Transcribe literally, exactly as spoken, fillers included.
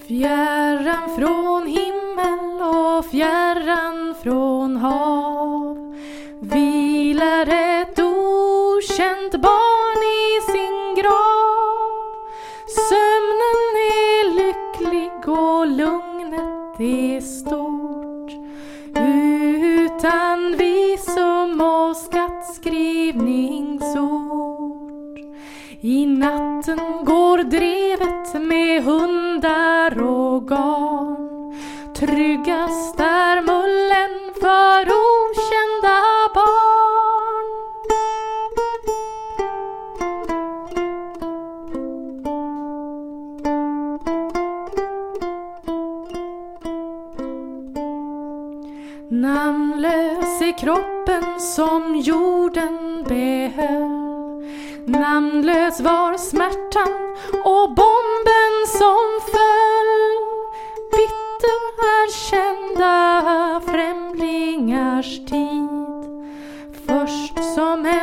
Fjärran från himmel och fjärran från hav vilar ett okänt barn i sin grav. Sömnen är lycklig och lugnet är stort, utan visum och skattskrivningsord. I natten går drevet med hundar och garn. Tryggast är mullen för okända barn. Namnlös är kroppen som jorden behöll. Namnlös var smärtan och bomben som föll. Bitter är kända främlingars tid. Först som